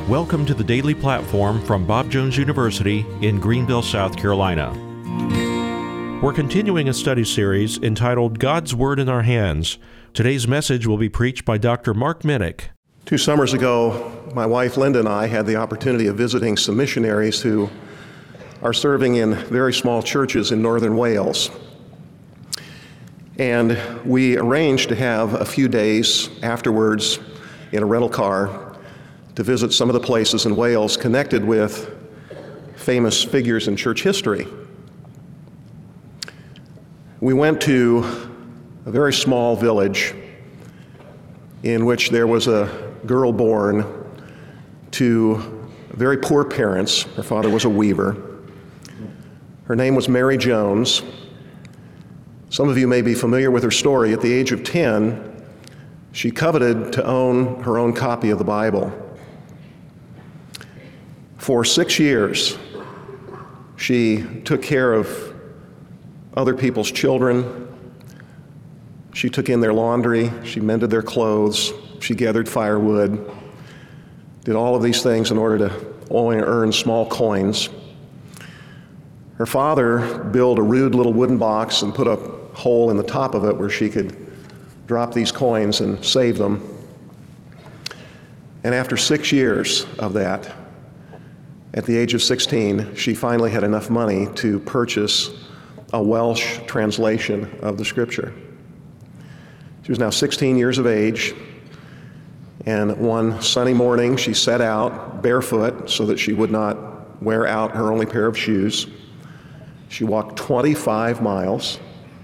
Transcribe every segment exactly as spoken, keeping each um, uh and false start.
Welcome to the Daily Platform from Bob Jones University in Greenville, South Carolina. We're continuing a study series entitled God's Word in Our Hands. Today's message will be preached by Doctor Mark Minnick. Two summers ago, my wife Linda and I had the opportunity of visiting some missionaries who are serving in very small churches in northern Wales. And we arranged to have a few days afterwards in a rental car to visit some of the places in Wales connected with famous figures in church history. We went to a very small village in which there was a girl born to very poor parents. Her father was a weaver. Her name was Mary Jones. Some of you may be familiar with her story. At the age of ten, she coveted to own her own copy of the Bible. For six years, she took care of other people's children. She took in their laundry. She mended their clothes. She gathered firewood, did all of these things in order to only earn small coins. Her father built a rude little wooden box and put a hole in the top of it where she could drop these coins and save them. And after six years of that, at the age of sixteen, she finally had enough money to purchase a Welsh translation of the Scripture. She was now sixteen years of age, and one sunny morning she set out barefoot so that she would not wear out her only pair of shoes. She walked twenty-five miles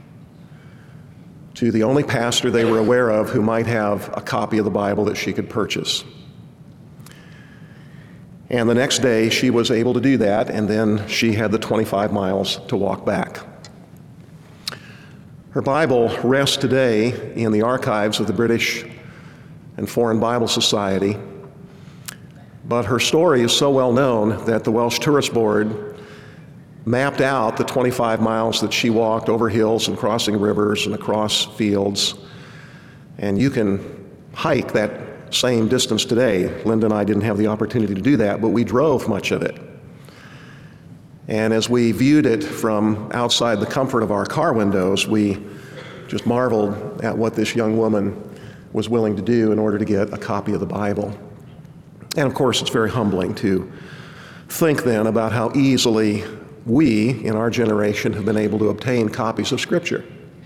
to the only pastor they were aware of who might have a copy of the Bible that she could purchase. And the next day she was able to do that, and then she had the twenty-five miles to walk back. Her Bible rests today in the archives of the British and Foreign Bible Society, but her story is so well known that the Welsh Tourist Board mapped out the twenty-five miles that she walked over hills and crossing rivers and across fields, and you can hike that same distance today. Linda and I didn't have the opportunity to do that, but we drove much of it. And as we viewed it from outside the comfort of our car windows, we just marveled at what this young woman was willing to do in order to get a copy of the Bible. And of course, it's very humbling to think then about how easily we, in our generation, have been able to obtain copies of Scripture.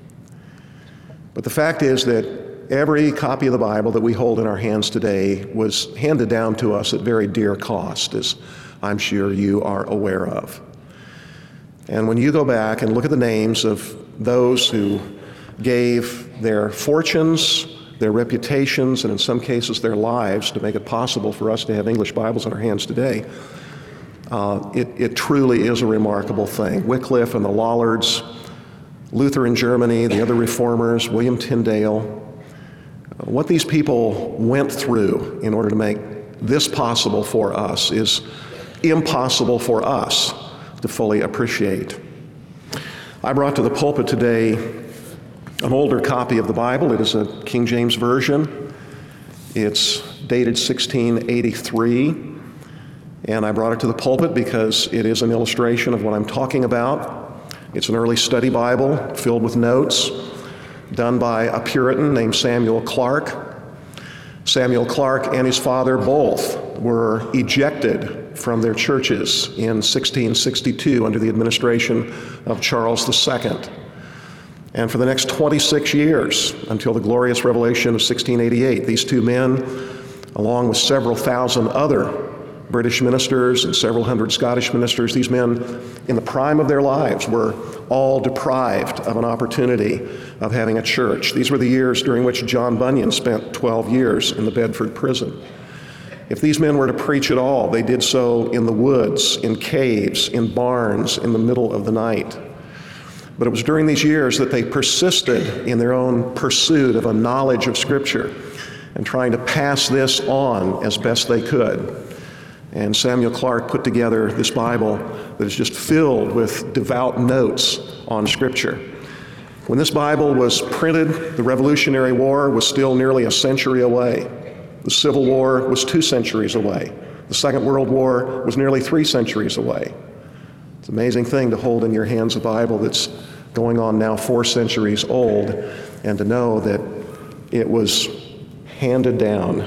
But the fact is that every copy of the Bible that we hold in our hands today was handed down to us at very dear cost, as I'm sure you are aware of. And when you go back and look at the names of those who gave their fortunes, their reputations, and in some cases their lives to make it possible for us to have English Bibles in our hands today, uh, it, it truly is a remarkable thing. Wycliffe and the Lollards, Luther in Germany, the other reformers, William Tyndale, what these people went through in order to make this possible for us is impossible for us to fully appreciate. I brought to the pulpit today an older copy of the Bible. It is a King James Version. It's dated sixteen eighty-three, and I brought it to the pulpit because it is an illustration of what I'm talking about. It's an early study Bible filled with notes, done by a Puritan named Samuel Clarke. Samuel Clarke and his father both were ejected from their churches in sixteen sixty-two under the administration of Charles the Second. And for the next twenty-six years, until the glorious revelation of sixteen eighty-eight, these two men, along with several thousand other British ministers and several hundred Scottish ministers, these men in the prime of their lives were all deprived of an opportunity of having a church. These were the years during which John Bunyan spent twelve years in the Bedford prison. If these men were to preach at all, they did so in the woods, in caves, in barns, in the middle of the night. But it was during these years that they persisted in their own pursuit of a knowledge of Scripture and trying to pass this on as best they could. And Samuel Clarke put together this Bible that is just filled with devout notes on Scripture. When this Bible was printed, the Revolutionary War was still nearly a century away. The Civil War was two centuries away. The The Second World War was nearly three centuries away. It's an amazing thing to hold in your hands a Bible that's going on now four centuries old, and to know that it was handed down.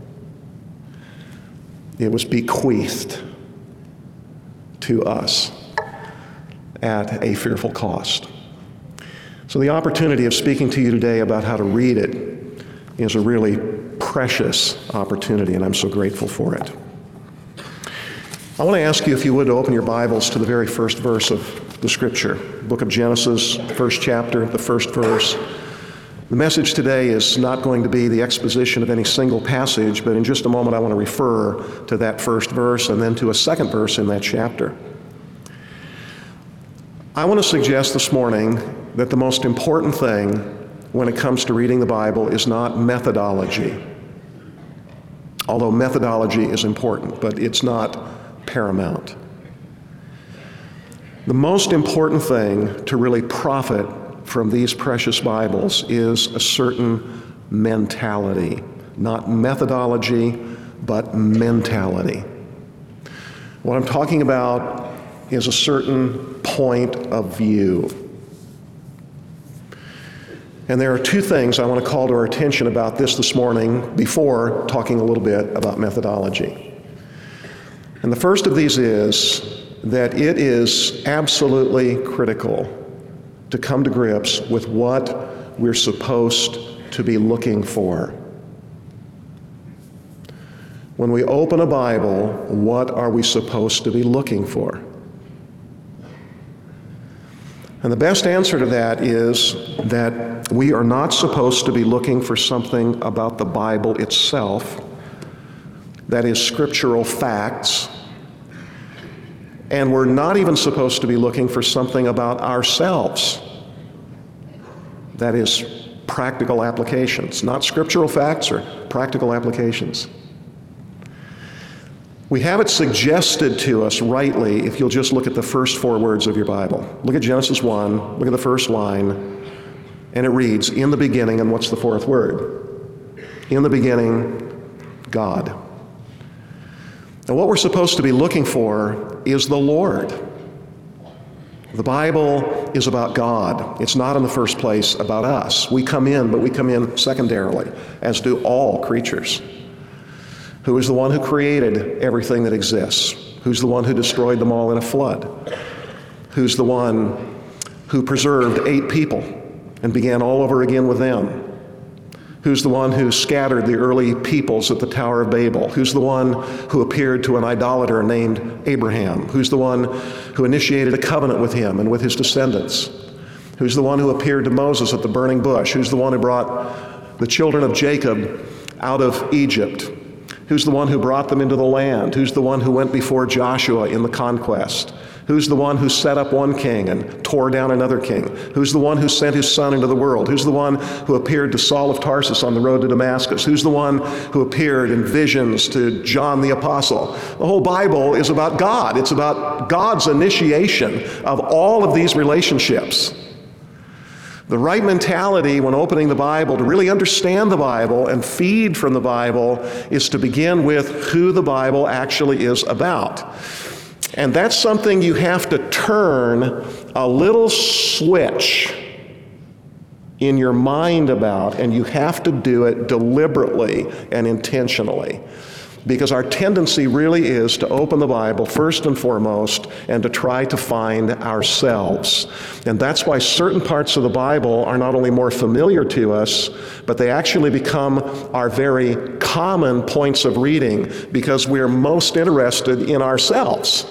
It was bequeathed to us at a fearful cost. So the opportunity of speaking to you today about how to read it is a really precious opportunity, and I'm so grateful for it. I want to ask you, if you would, to open your Bibles to the very first verse of the Scripture, book of Genesis, first chapter, the first verse. The message today is not going to be the exposition of any single passage, but in just a moment I want to refer to that first verse and then to a second verse in that chapter. I want to suggest this morning that the most important thing when it comes to reading the Bible is not methodology. Although methodology is important, but it's not paramount. The most important thing to really profit from these precious Bibles is a certain mentality. Not methodology, but mentality. What I'm talking about is a certain point of view. And there are two things I want to call to our attention about this this morning before talking a little bit about methodology. And the first of these is that it is absolutely critical to come to grips with what we're supposed to be looking for. When we open a Bible, what are we supposed to be looking for? And the best answer to that is that we are not supposed to be looking for something about the Bible itself, that is scriptural facts, and we're not even supposed to be looking for something about ourselves, that is practical applications, not scriptural facts or practical applications. We have it suggested to us rightly if you'll just look at the first four words of your Bible. Look at Genesis one, look at the first line, and it reads, in the beginning, and what's the fourth word? In the beginning, God. And what we're supposed to be looking for is the Lord. The Bible is about God. It's not in the first place about us. We come in, but we come in secondarily, as do all creatures. Who is the one who created everything that exists? Who's the one who destroyed them all in a flood? Who's the one who preserved eight people and began all over again with them? Who's the one who scattered the early peoples at the Tower of Babel? Who's the one who appeared to an idolater named Abraham? Who's the one who initiated a covenant with him and with his descendants? Who's the one who appeared to Moses at the burning bush? Who's the one who brought the children of Jacob out of Egypt? Who's the one who brought them into the land? Who's the one who went before Joshua in the conquest? Who's the one who set up one king and tore down another king? Who's the one who sent his son into the world? Who's the one who appeared to Saul of Tarsus on the road to Damascus? Who's the one who appeared in visions to John the Apostle? The whole Bible is about God. It's about God's initiation of all of these relationships. The right mentality when opening the Bible to really understand the Bible and feed from the Bible is to begin with who the Bible actually is about. And that's something you have to turn a little switch in your mind about, and you have to do it deliberately and intentionally. Because our tendency really is to open the Bible first and foremost and to try to find ourselves. And that's why certain parts of the Bible are not only more familiar to us, but they actually become our very common points of reading because we're most interested in ourselves.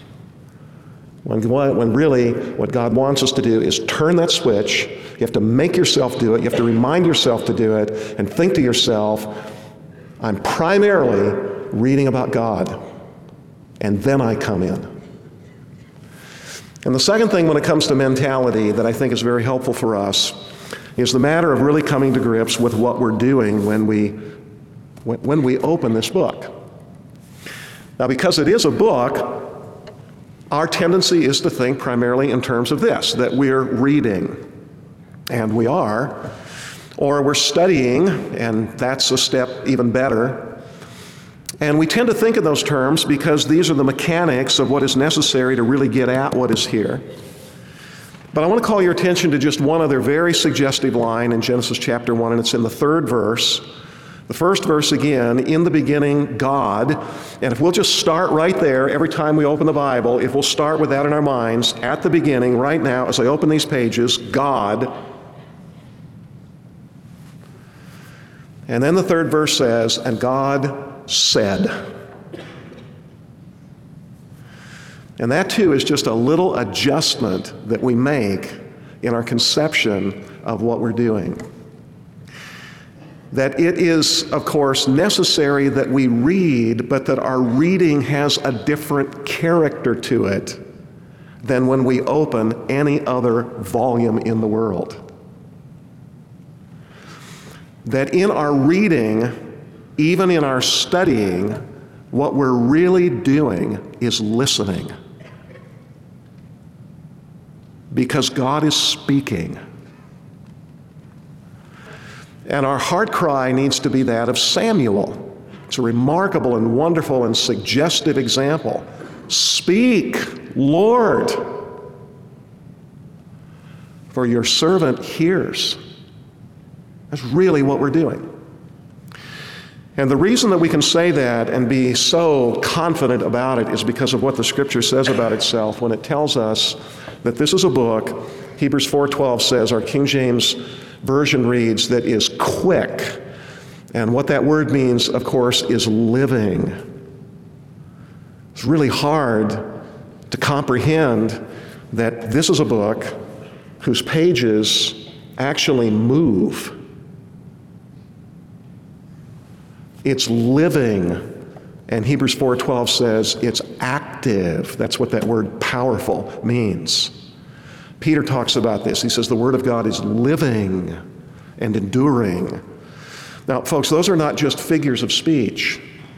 When, when really what God wants us to do is turn that switch. You have to make yourself do it. You have to remind yourself to do it and think to yourself, I'm primarily reading about God, and then I come in. And the second thing when it comes to mentality that I think is very helpful for us is the matter of really coming to grips with what we're doing when we, when we open this book. Now, because it is a book, our tendency is to think primarily in terms of this, that we're reading, and we are, or we're studying, and that's a step even better. And we tend to think in those terms because these are the mechanics of what is necessary to really get at what is here. But I want to call your attention to just one other very suggestive line in Genesis chapter one, and it's in the third verse. The first verse again, in the beginning, God. And if we'll just start right there every time we open the Bible, if we'll start with that in our minds, at the beginning, right now, as I open these pages, God. And then the third verse says, and God said. And that too is just a little adjustment that we make in our conception of what we're doing. That it is, of course, necessary that we read, but that our reading has a different character to it than when we open any other volume in the world. That in our reading, even in our studying, what we're really doing is listening. Because God is speaking. And our heart cry needs to be that of Samuel. It's a remarkable and wonderful and suggestive example. Speak, Lord, for your servant hears. That's really what we're doing. And the reason that we can say that and be so confident about it is because of what the Scripture says about itself when it tells us that this is a book, Hebrews four twelve says, our King James Version reads, that is quick. And what that word means, of course, is living. It's really hard to comprehend that this is a book whose pages actually move. It's living, and Hebrews four twelve says it's active. That's what that word powerful means. Peter talks about this. He says the Word of God is living and enduring. Now, folks, those are not just figures of speech.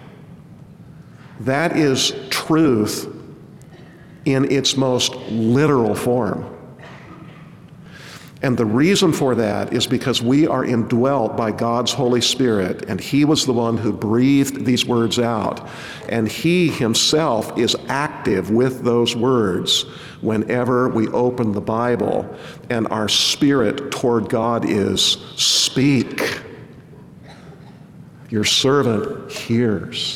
That is truth in its most literal form. And the reason for that is because we are indwelt by God's Holy Spirit, and He was the one who breathed these words out. And He Himself is active with those words whenever we open the Bible, and our spirit toward God is, speak. Your servant hears.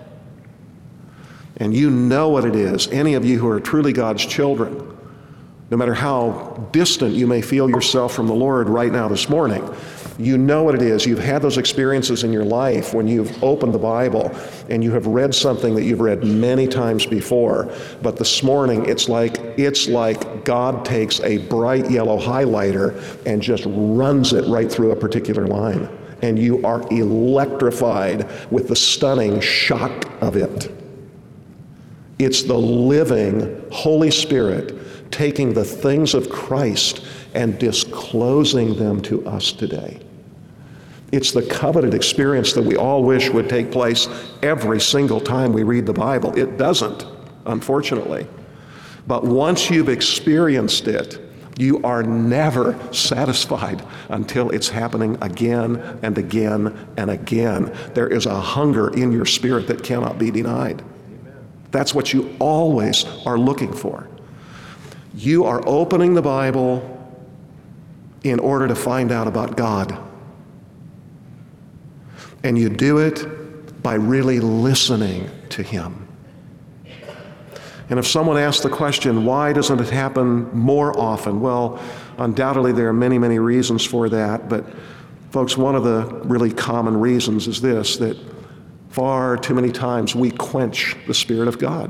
And you know what it is, any of you who are truly God's children, no matter how distant you may feel yourself from the Lord right now this morning, you know what it is. You've had those experiences in your life when you've opened the Bible and you have read something that you've read many times before, but this morning it's like it's like God takes a bright yellow highlighter and just runs it right through a particular line, and you are electrified with the stunning shock of it. It's the living Holy Spirit taking the things of Christ and disclosing them to us today. It's the coveted experience that we all wish would take place every single time we read the Bible. It doesn't, unfortunately. But once you've experienced it, you are never satisfied until it's happening again and again and again. There is a hunger in your spirit that cannot be denied. That's what you always are looking for. You are opening the Bible in order to find out about God. And you do it by really listening to Him. And if someone asks the question, why doesn't it happen more often? Well, undoubtedly there are many, many reasons for that. But folks, one of the really common reasons is this, that far too many times we quench the Spirit of God.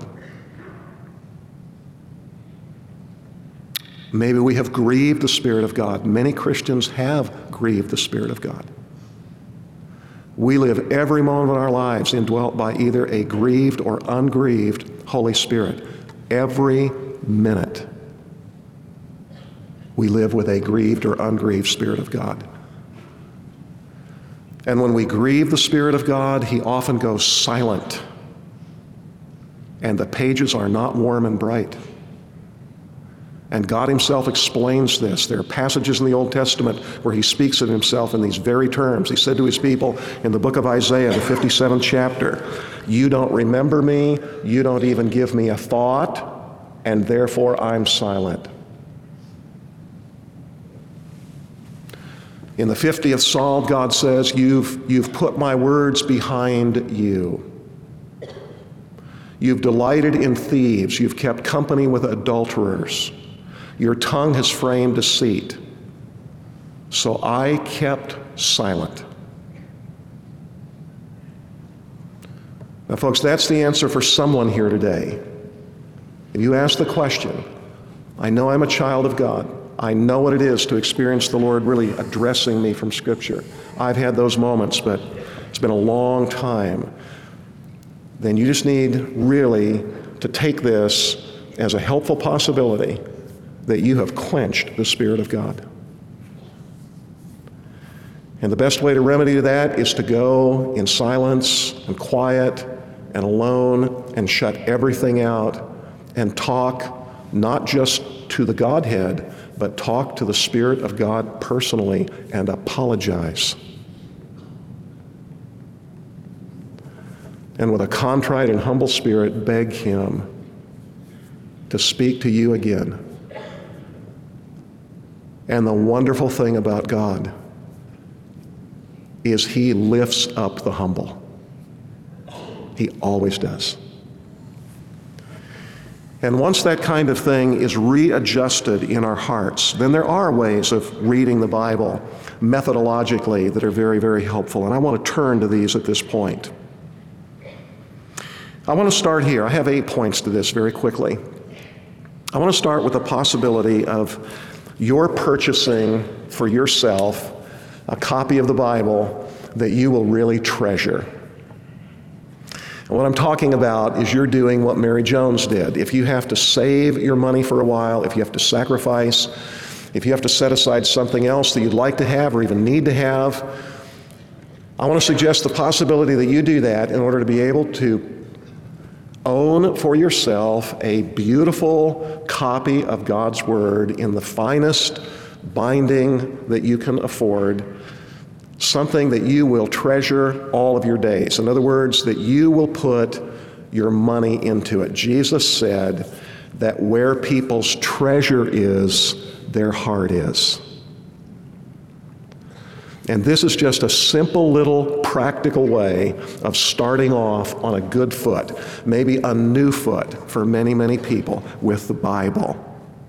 Maybe we have grieved the Spirit of God. Many Christians have grieved the Spirit of God. We live every moment of our lives indwelt by either a grieved or ungrieved Holy Spirit. Every minute we live with a grieved or ungrieved Spirit of God. And when we grieve the Spirit of God, He often goes silent, and the pages are not warm and bright. And God himself explains this. There are passages in the Old Testament where he speaks of himself in these very terms. He said to his people in the book of Isaiah, the fifty-seventh chapter, "You don't remember me, you don't even give me a thought, and therefore I'm silent." In the fiftieth Psalm, God says, you've, you've put my words behind you. You've delighted in thieves. You've kept company with adulterers. Your tongue has framed deceit. So I kept silent. Now, folks, that's the answer for someone here today. If you ask the question, I know I'm a child of God. I know what it is to experience the Lord really addressing me from Scripture. I've had those moments, but it's been a long time. Then you just need really to take this as a helpful possibility that you have quenched the Spirit of God. And the best way to remedy that is to go in silence and quiet and alone and shut everything out and talk not just to the Godhead, but talk to the Spirit of God personally and apologize. And with a contrite and humble spirit, beg him to speak to you again. And the wonderful thing about God is he lifts up the humble. He always does. And once that kind of thing is readjusted in our hearts, then there are ways of reading the Bible methodologically that are very, very helpful. And I want to turn to these at this point. I want to start here. I have eight points to this very quickly. I want to start with the possibility of your purchasing for yourself a copy of the Bible that you will really treasure. And what I'm talking about is you're doing what Mary Jones did. If you have to save your money for a while, if you have to sacrifice, if you have to set aside something else that you'd like to have or even need to have, I want to suggest the possibility that you do that in order to be able to own for yourself a beautiful copy of God's Word in the finest binding that you can afford, something that you will treasure all of your days. In other words, that you will put your money into it. Jesus said that where people's treasure is, their heart is. And this is just a simple little practical way of starting off on a good foot, maybe a new foot for many, many people with the Bible.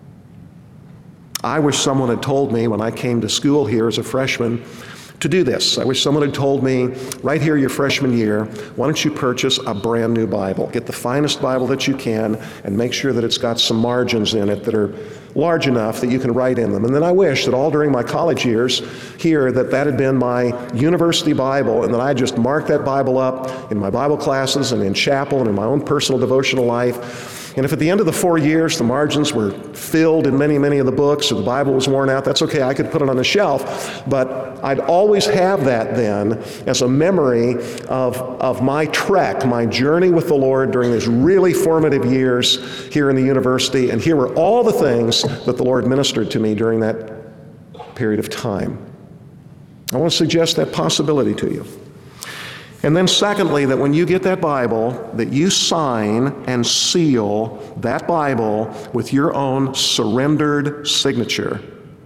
I wish someone had told me when I came to school here as a freshman to do this. I wish someone had told me, right here your freshman year, why don't you purchase a brand new Bible? Get the finest Bible that you can and make sure that it's got some margins in it that are large enough that you can write in them. And then I wish that all during my college years here that that had been my university Bible and that I just marked that Bible up in my Bible classes and in chapel and in my own personal devotional life. And if at the end of the four years the margins were filled in many, many of the books or the Bible was worn out, that's okay, I could put it on the shelf. But I'd always have that then as a memory of, of my trek, my journey with the Lord during these really formative years here in the university. And here were all the things that the Lord ministered to me during that period of time. I want to suggest that possibility to you. And then secondly, that when you get that Bible, that you sign and seal that Bible with your own surrendered signature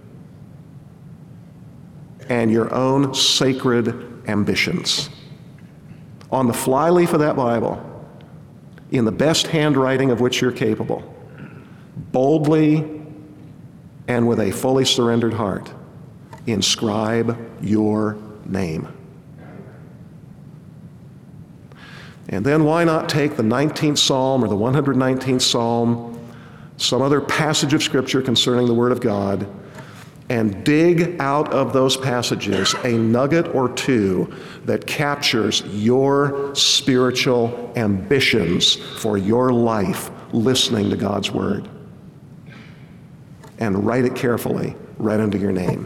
and your own sacred ambitions. On the flyleaf of that Bible, in the best handwriting of which you're capable, boldly and with a fully surrendered heart, inscribe your name. And then why not take the nineteenth Psalm or the one hundred nineteenth Psalm, some other passage of Scripture concerning the Word of God, and dig out of those passages a nugget or two that captures your spiritual ambitions for your life listening to God's Word. And write it carefully right under your name.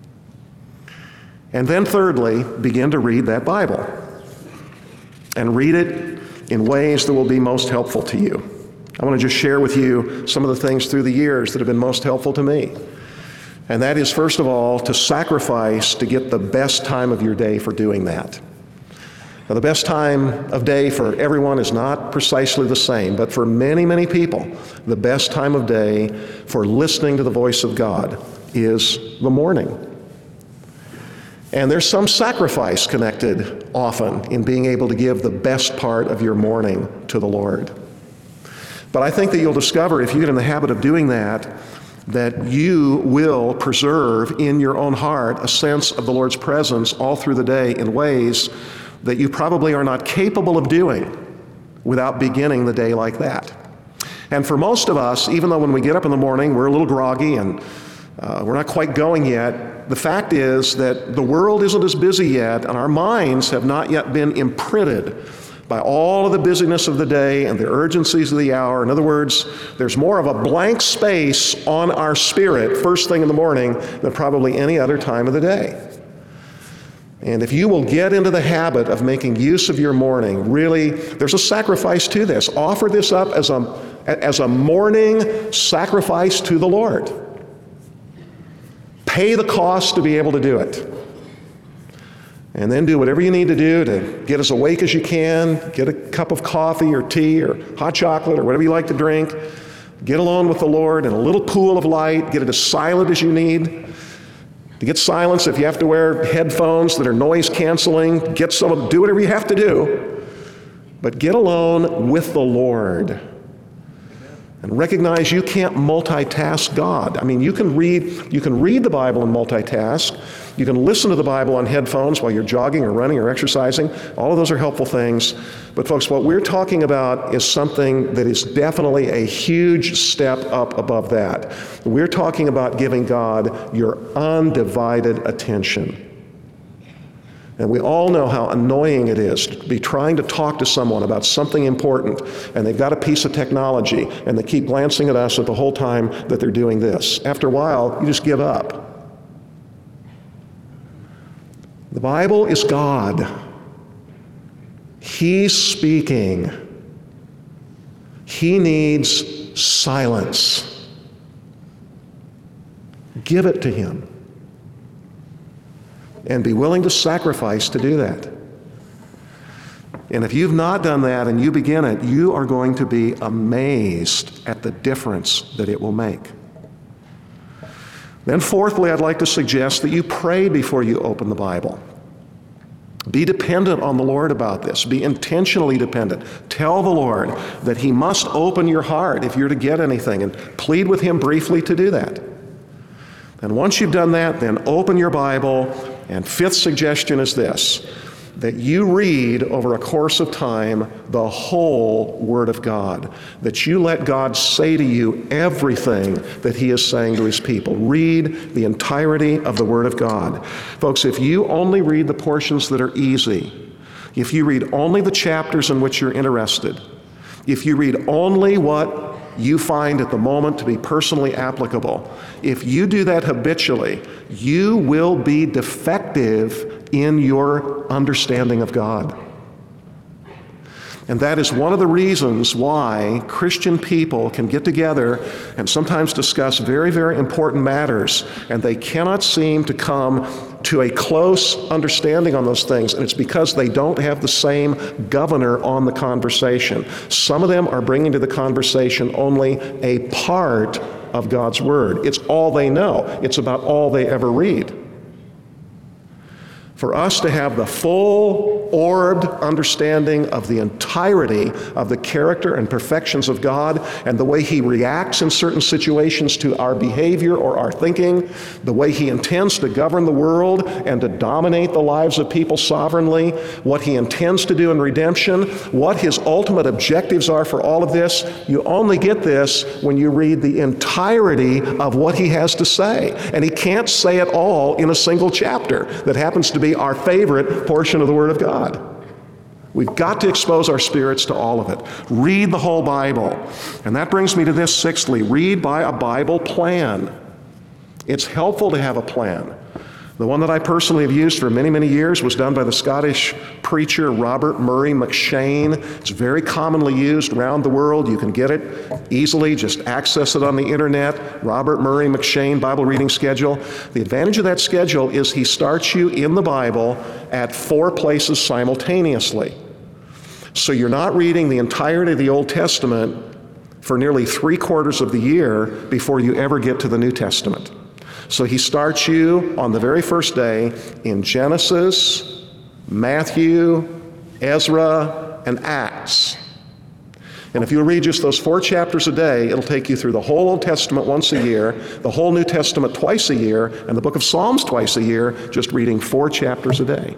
And then thirdly, begin to read that Bible. And read it in ways that will be most helpful to you. I want to just share with you some of the things through the years that have been most helpful to me. And that is, first of all, to sacrifice to get the best time of your day for doing that. Now, the best time of day for everyone is not precisely the same, but for many, many people, the best time of day for listening to the voice of God is the morning. And there's some sacrifice connected often in being able to give the best part of your morning to the Lord. But I think that you'll discover, if you get in the habit of doing that, that you will preserve in your own heart a sense of the Lord's presence all through the day in ways that you probably are not capable of doing without beginning the day like that. And for most of us, even though when we get up in the morning we're a little groggy and uh, we're not quite going yet, the fact is that the world isn't as busy yet and our minds have not yet been imprinted by all of the busyness of the day and the urgencies of the hour. In other words, there's more of a blank space on our spirit first thing in the morning than probably any other time of the day. And if you will get into the habit of making use of your morning, really, there's a sacrifice to this. Offer this up as a, as a morning sacrifice to the Lord. Pay the cost to be able to do it. And then do whatever you need to do to get as awake as you can, get a cup of coffee or tea or hot chocolate or whatever you like to drink. Get alone with the Lord in a little pool of light. Get it as silent as you need. To get silence, if you have to wear headphones that are noise canceling, get some, do whatever you have to do. But get alone with the Lord. And recognize you can't multitask God. I mean, you can read, you can read the Bible and multitask. You can listen to the Bible on headphones while you're jogging or running or exercising. All of those are helpful things. But folks, what we're talking about is something that is definitely a huge step up above that. We're talking about giving God your undivided attention. And we all know how annoying it is to be trying to talk to someone about something important, and they've got a piece of technology, and they keep glancing at us at the whole time that they're doing this. After a while, you just give up. The Bible is God. He's speaking. He needs silence. Give it to Him. And be willing to sacrifice to do that. And if you've not done that and you begin it, you are going to be amazed at the difference that it will make. Then fourthly, I'd like to suggest that you pray before you open the Bible. Be dependent on the Lord about this. Be intentionally dependent. Tell the Lord that He must open your heart if you're to get anything, and plead with Him briefly to do that. And once you've done that, then open your Bible. And fifth suggestion is this, that you read over a course of time the whole Word of God, that you let God say to you everything that He is saying to His people. Read the entirety of the Word of God. Folks, if you only read the portions that are easy, if you read only the chapters in which you're interested, if you read only what you find at the moment to be personally applicable, if you do that habitually, you will be defective in your understanding of God. And that is one of the reasons why Christian people can get together and sometimes discuss very, very important matters, and they cannot seem to come to a close understanding on those things, and it's because they don't have the same governor on the conversation. Some of them are bringing to the conversation only a part of God's Word. It's all they know. It's about all they ever read. For us to have the full, orbed understanding of the entirety of the character and perfections of God and the way He reacts in certain situations to our behavior or our thinking, the way He intends to govern the world and to dominate the lives of people sovereignly, what He intends to do in redemption, what His ultimate objectives are for all of this, you only get this when you read the entirety of what He has to say. And He can't say it all in a single chapter that happens to be our favorite portion of the Word of God. We've got to expose our spirits to all of it. Read the whole Bible. And that brings me to this, sixthly, read by a Bible plan. It's helpful to have a plan. The one that I personally have used for many, many years was done by the Scottish preacher Robert Murray McCheyne. It's very commonly used around the world. You can get it easily, just access it on the internet. Robert Murray McCheyne Bible Reading Schedule. The advantage of that schedule is he starts you in the Bible at four places simultaneously. So you're not reading the entirety of the Old Testament for nearly three quarters of the year before you ever get to the New Testament. So he starts you on the very first day in Genesis, Matthew, Ezra, and Acts. And if you read just those four chapters a day, it'll take you through the whole Old Testament once a year, the whole New Testament twice a year, and the book of Psalms twice a year, just reading four chapters a day.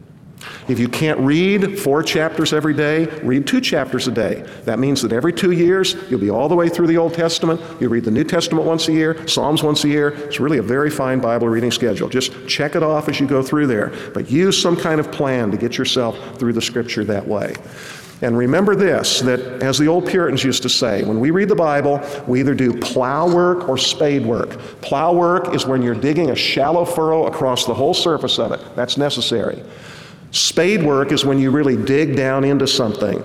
If you can't read four chapters every day, read two chapters a day. That means that every two years, you'll be all the way through the Old Testament. You read the New Testament once a year, Psalms once a year. It's really a very fine Bible reading schedule. Just check it off as you go through there. But use some kind of plan to get yourself through the Scripture that way. And remember this, that as the old Puritans used to say, when we read the Bible, we either do plow work or spade work. Plow work is when you're digging a shallow furrow across the whole surface of it. That's necessary. Spade work is when you really dig down into something.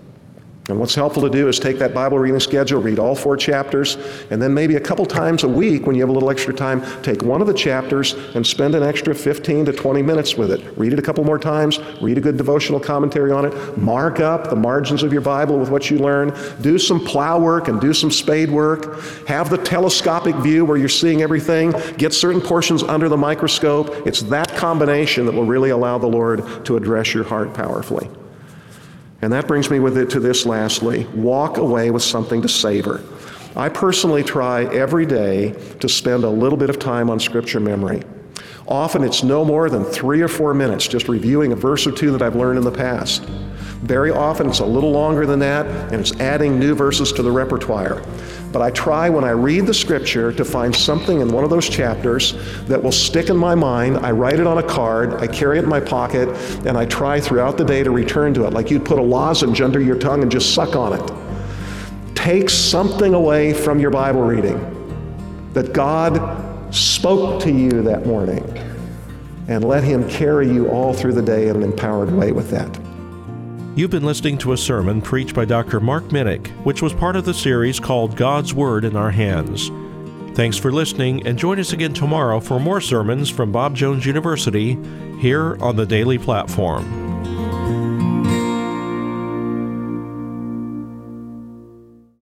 And what's helpful to do is take that Bible reading schedule, read all four chapters, and then maybe a couple times a week when you have a little extra time, take one of the chapters and spend an extra fifteen to twenty minutes with it. Read it a couple more times, read a good devotional commentary on it, mark up the margins of your Bible with what you learn, do some plow work and do some spade work, have the telescopic view where you're seeing everything, get certain portions under the microscope. It's that combination that will really allow the Lord to address your heart powerfully. And that brings me with it to this lastly, walk away with something to savor. I personally try every day to spend a little bit of time on Scripture memory. Often it's no more than three or four minutes just reviewing a verse or two that I've learned in the past. Very often it's a little longer than that, and it's adding new verses to the repertoire. But I try when I read the Scripture to find something in one of those chapters that will stick in my mind. I write it on a card, I carry it in my pocket, and I try throughout the day to return to it, like you'd put a lozenge under your tongue and just suck on it. Take something away from your Bible reading that God spoke to you that morning, and let Him carry you all through the day in an empowered way with that. You've been listening to a sermon preached by Doctor Mark Minnick, which was part of the series called God's Word in Our Hands. Thanks for listening, and join us again tomorrow for more sermons from Bob Jones University here on the Daily Platform.